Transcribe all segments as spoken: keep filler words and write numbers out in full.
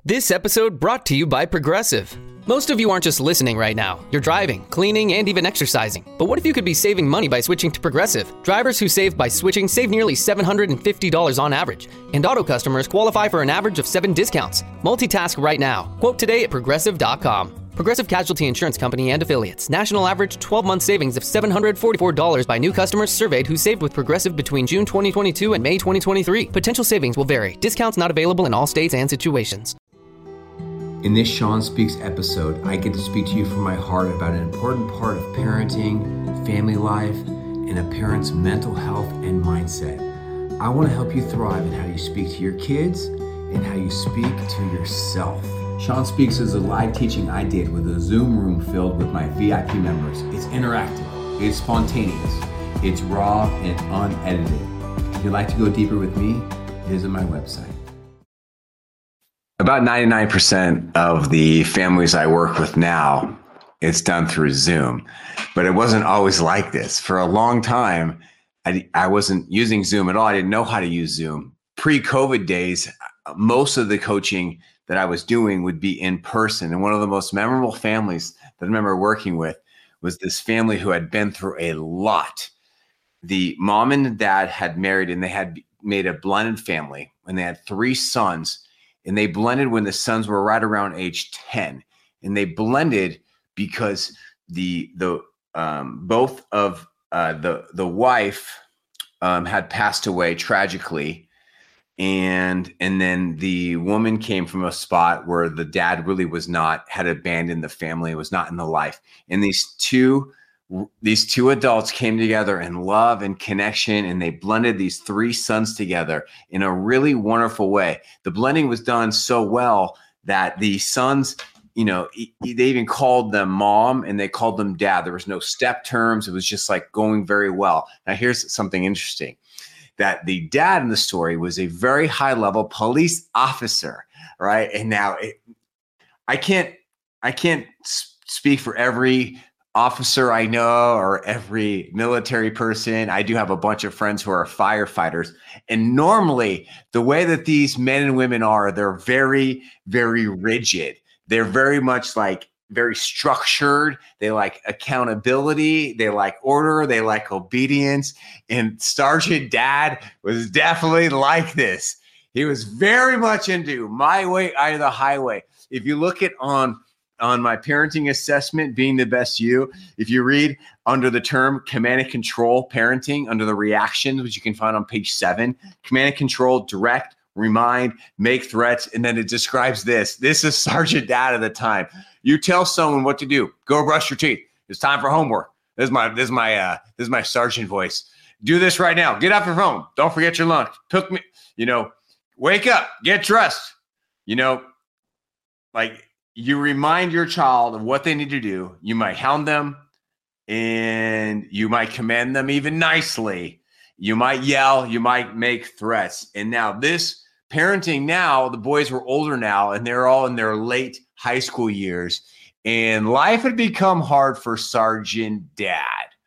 This episode brought to you by Progressive. Most of you aren't just listening right now. You're driving, cleaning, and even exercising. But what if you could be saving money by switching to Progressive? Drivers who save by switching save nearly seven hundred fifty dollars on average. And auto customers qualify for an average of seven discounts. Multitask right now. Quote today at progressive dot com. Progressive Casualty Insurance Company and Affiliates. National average twelve-month savings of seven hundred forty-four dollars by new customers surveyed who saved with Progressive between June twenty twenty-two and May twenty twenty-three. Potential savings will vary. Discounts not available in all states and situations. In this Sean Speaks episode, I get to speak to you from my heart about an important part of parenting, family life, and a parent's mental health and mindset. I want to help you thrive in how you speak to your kids and how you speak to yourself. Sean Speaks is a live teaching I did with a Zoom room filled with my V I P members. It's interactive, it's spontaneous, it's raw and unedited. If you'd like to go deeper with me, visit my website. About ninety-nine percent of the families I work with now, it's done through Zoom. But it wasn't always like this. For a long time, I, I wasn't using Zoom at all. I didn't know how to use Zoom. Pre-COVID days, most of the coaching that I was doing would be in person. And one of the most memorable families that I remember working with was this family who had been through a lot. The mom and dad had married and they had made a blended family, and they had three sons. And they blended when the sons were right around age ten. And they blended because the the um, both of uh, the the wife um, had passed away tragically, and and then the woman came from a spot where the dad really was not, had abandoned the family, was not in the life. And these two these two adults came together in love and connection, and they blended these three sons together in a really wonderful way. The blending was done so well that the sons, you know, they even called them mom and they called them dad. There was no step terms. It was just like going very well. Now, here's something interesting, that the dad in the story was a very high level police officer, right? And now it, I can't, I can't speak for every officer I know or every military person. I do have a bunch of friends who are firefighters. And normally the way that these men and women are, they're very, very rigid. They're very much like very structured. They like accountability. They like order. They like obedience. And Sergeant Dad was definitely like this. He was very much into my way, either the highway. If you look at on on my parenting assessment, Being the Best You, if you read under the term command and control parenting, under the reactions, which you can find on page seven, command and control, direct, remind, make threats, and then it describes this. This is Sergeant Dad at the time. You tell someone what to do. Go brush your teeth. It's time for homework. This is my this is my uh, this is my sergeant voice. Do this right now. Get off your phone. Don't forget your lunch. Cook me. You know, wake up. Get dressed. You know, like. You remind your child of what they need to do. You might hound them, and you might command them even nicely. You might yell, you might make threats. And now this parenting now, the boys were older now, and they're all in their late high school years. And life had become hard for Sergeant Dad.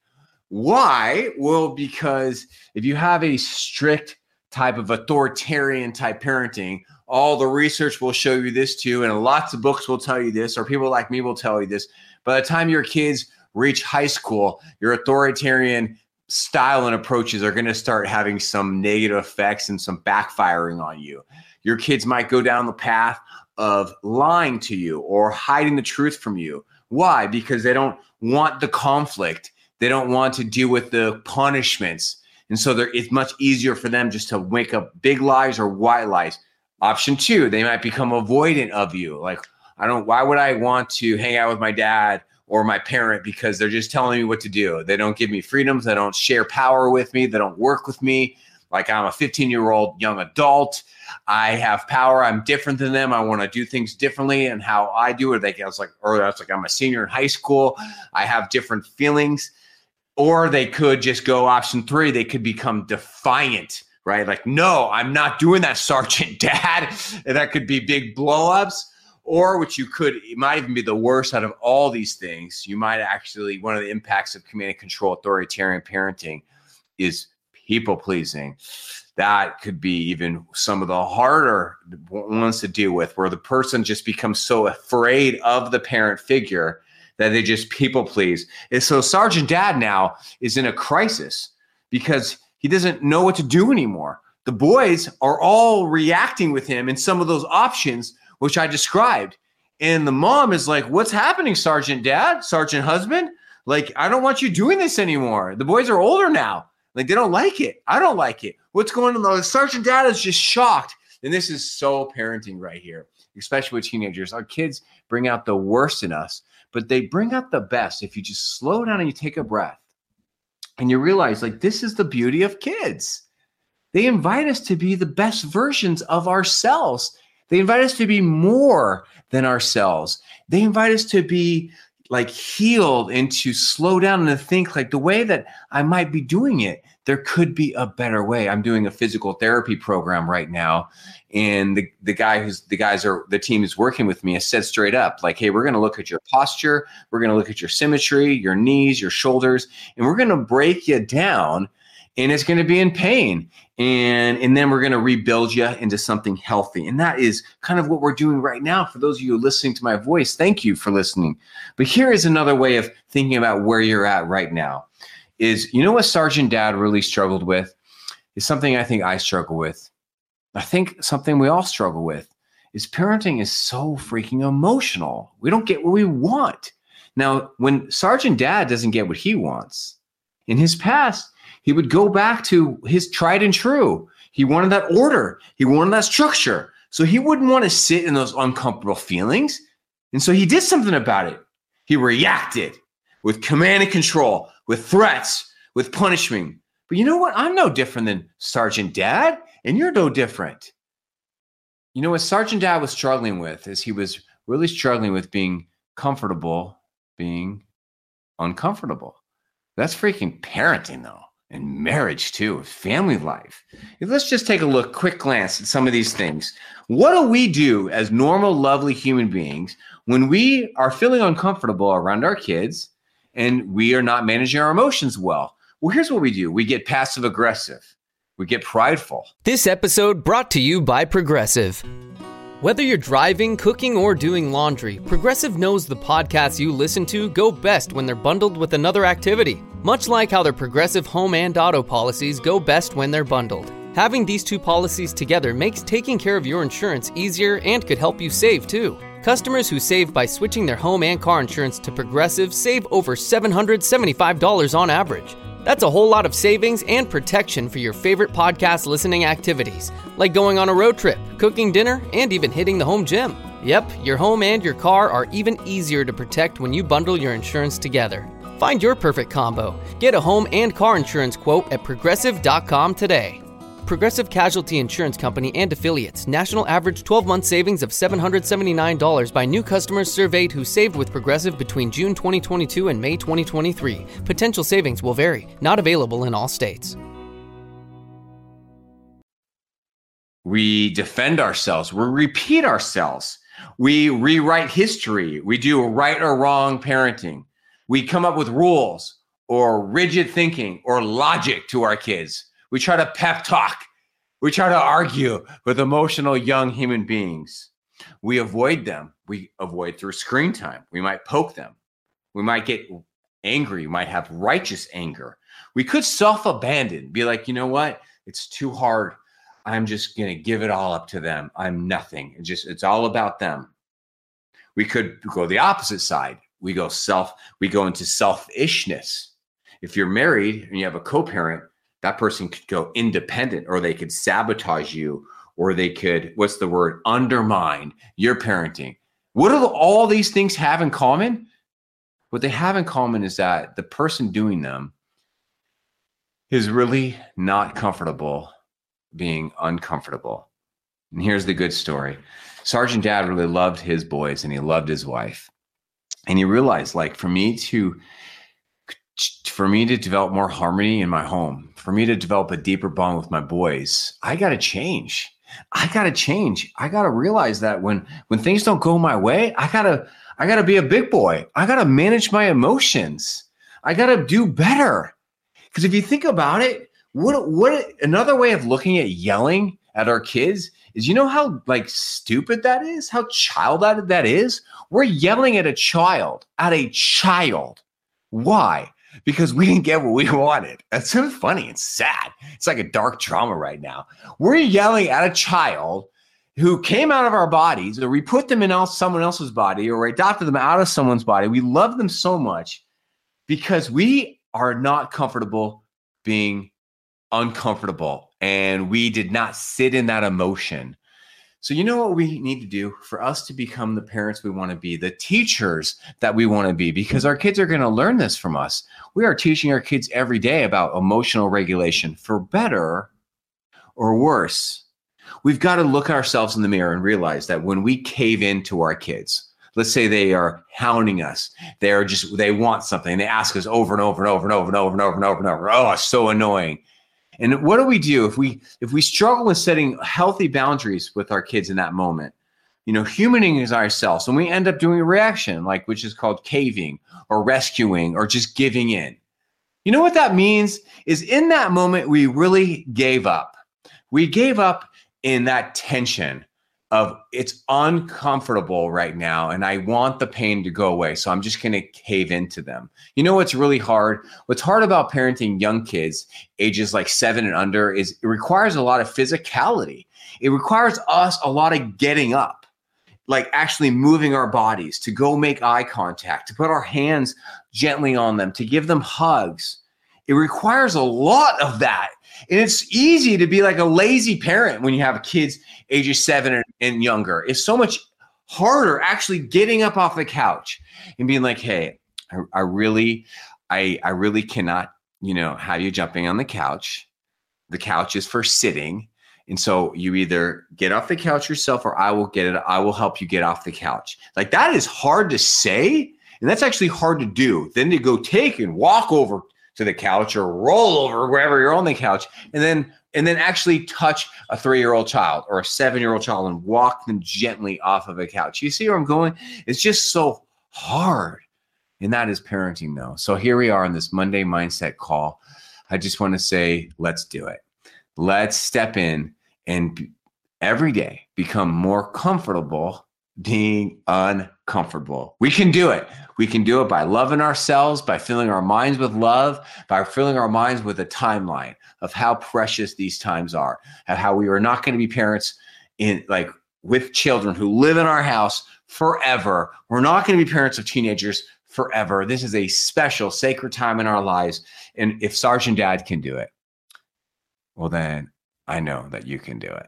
Why? Well, because if you have a strict type of authoritarian type parenting, all the research will show you this too, and lots of books will tell you this, or people like me will tell you this. By the time your kids reach high school, your authoritarian style and approaches are going to start having some negative effects and some backfiring on you. Your kids might go down the path of lying to you or hiding the truth from you. Why? Because they don't want the conflict. They don't want to deal with the punishments. And so it's much easier for them just to make up big lies or white lies. Option two, they might become avoidant of you. Like, I don't, why would I want to hang out with my dad or my parent? Because they're just telling me what to do. They don't give me freedoms. They don't share power with me. They don't work with me. Like, I'm a fifteen year old young adult. I have power. I'm different than them. I want to do things differently, and how I do it. Like, I was like, or I was like, I'm a senior in high school. I have different feelings. Or they could just go option three. They could become defiant. Right? Like, no, I'm not doing that, Sergeant Dad. And that could be big blowups, or which you could, it might even be the worst out of all these things. You might actually, one of the impacts of command and control authoritarian parenting is people pleasing. That could be even some of the harder ones to deal with, where the person just becomes so afraid of the parent figure that they just people please. And so Sergeant Dad now is in a crisis because he doesn't know what to do anymore. The boys are all reacting with him in some of those options, which I described. And the mom is like, what's happening, Sergeant Dad, Sergeant Husband? Like, I don't want you doing this anymore. The boys are older now. Like, they don't like it. I don't like it. What's going on? The Sergeant Dad is just shocked. And this is so parenting right here, especially with teenagers. Our kids bring out the worst in us, but they bring out the best if you just slow down and you take a breath and you realize, like, this is the beauty of kids. They invite us to be the best versions of ourselves. They invite us to be more than ourselves. They invite us to be like healed and to slow down and to think like the way that I might be doing it, there could be a better way. I'm doing a physical therapy program right now. And the, the guy who's the guys are the team is working with me has said straight up, like, hey, we're going to look at your posture. We're going to look at your symmetry, your knees, your shoulders, and we're going to break you down. And it's going to be in pain. And, and then we're going to rebuild you into something healthy. And that is kind of what we're doing right now. For those of you listening to my voice, thank you for listening. But here is another way of thinking about where you're at right now is, you know what Sergeant Dad really struggled with? Is something I think I struggle with. I think something we all struggle with is parenting is so freaking emotional. We don't get what we want. Now, when Sergeant Dad doesn't get what he wants, in his past, he would go back to his tried and true. He wanted that order. He wanted that structure. So he wouldn't want to sit in those uncomfortable feelings. And so he did something about it. He reacted with command and control, with threats, with punishment. But you know what? I'm no different than Sergeant Dad, and you're no different. You know what Sergeant Dad was struggling with is he was really struggling with being comfortable, being uncomfortable. That's freaking parenting, though. And marriage too, family life. Let's just take a look, quick glance at some of these things. What do we do as normal, lovely human beings when we are feeling uncomfortable around our kids and we are not managing our emotions well? Well, here's what we do. We get passive aggressive. We get prideful. This episode brought to you by Progressive. Whether you're driving, cooking, or doing laundry, Progressive knows the podcasts you listen to go best when they're bundled with another activity. Much like how their Progressive home and auto policies go best when they're bundled. Having these two policies together makes taking care of your insurance easier and could help you save too. Customers who save by switching their home and car insurance to Progressive save over seven hundred seventy-five dollars on average. That's a whole lot of savings and protection for your favorite podcast listening activities, like going on a road trip, cooking dinner, and even hitting the home gym. Yep, your home and your car are even easier to protect when you bundle your insurance together. Find your perfect combo. Get a home and car insurance quote at progressive dot com today. Progressive Casualty Insurance Company and Affiliates. National average twelve-month savings of seven hundred seventy-nine dollars by new customers surveyed who saved with Progressive between June twenty twenty-two and May twenty twenty-three. Potential savings will vary. Not available in all states. We defend ourselves. We repeat ourselves. We rewrite history. We do right or wrong parenting. We come up with rules or rigid thinking or logic to our kids. We try to pep talk. We try to argue with emotional young human beings. We avoid them. We avoid through screen time. We might poke them. We might get angry. We might have righteous anger. We could self-abandon, be like, you know what? It's too hard. I'm just going to give it all up to them. I'm nothing. It just, it's all about them. We could go the opposite side. We go self, we go into selfishness. If you're married and you have a co-parent, that person could go independent, or they could sabotage you, or they could, what's the word, undermine your parenting. What do all these things have in common? What they have in common is that the person doing them is really not comfortable being uncomfortable. And here's the good story. Sergeant Dad really loved his boys and he loved his wife. And he realized, like, for me to for me to develop more harmony in my home, for me to develop a deeper bond with my boys, I got to change. I got to change. I got to realize that when, when things don't go my way, I got to, I got to be a big boy. I got to manage my emotions. I got to do better. Because if you think about it, What what another way of looking at yelling at our kids is, you know how like stupid that is? How childlike that is? We're yelling at a child, at a child. Why? Because we didn't get what we wanted. That's so funny. It's sad. It's like a dark drama right now. We're yelling at a child who came out of our bodies, or we put them in else, someone else's body, or we adopted them out of someone's body. We love them so much because we are not comfortable being uncomfortable, and we did not sit in that emotion. So you know what we need to do for us to become the parents we want to be, the teachers that we want to be, because our kids are going to learn this from us. We are teaching our kids every day about emotional regulation, for better or worse. We've got to look ourselves in the mirror and realize that when we cave into our kids, let's say they are hounding us, they are just, they want something, they ask us over and over and over and over and over and over and over and over. Oh, it's so annoying. And what do we do if we if we struggle with setting healthy boundaries with our kids in that moment? You know, humaning is ourselves, and we end up doing a reaction, like which is called caving or rescuing or just giving in. You know what that means is in that moment we really gave up. We gave up in that tension of it's uncomfortable right now and I want the pain to go away, so I'm just going to cave into them. You know what's really hard? What's hard about parenting young kids, ages like seven and under, is it requires a lot of physicality. It requires us a lot of getting up, like actually moving our bodies, to go make eye contact, to put our hands gently on them, to give them hugs. It requires a lot of that. And it's easy to be like a lazy parent when you have kids ages seven and, and younger. It's so much harder actually getting up off the couch and being like, hey, I, I really, I, I really cannot, you know, have you jumping on the couch. The couch is for sitting. And so you either get off the couch yourself or I will get it. I will help you get off the couch. Like that is hard to say. And that's actually hard to do. Then to go take and walk over to the couch or roll over wherever you're on the couch, and then and then actually touch a three-year-old child or a seven-year-old child and walk them gently off of a couch. You see where I'm going? It's just so hard. And that is parenting, though. So here we are on this Monday Mindset call. I just want to say, let's do it. Let's step in and every day become more comfortable being uncomfortable. We can do it. We can do it by loving ourselves, by filling our minds with love, by filling our minds with a timeline of how precious these times are, of how we are not going to be parents in like with children who live in our house forever. We're not going to be parents of teenagers forever. This is a special, sacred time in our lives. And if Sergeant Dad can do it, well, then I know that you can do it.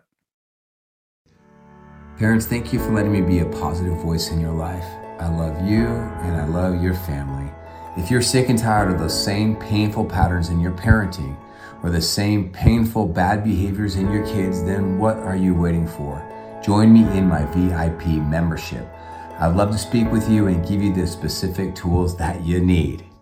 Parents, thank you for letting me be a positive voice in your life. I love you and I love your family. If you're sick and tired of those same painful patterns in your parenting or the same painful bad behaviors in your kids, then what are you waiting for? Join me in my V I P membership. I'd love to speak with you and give you the specific tools that you need.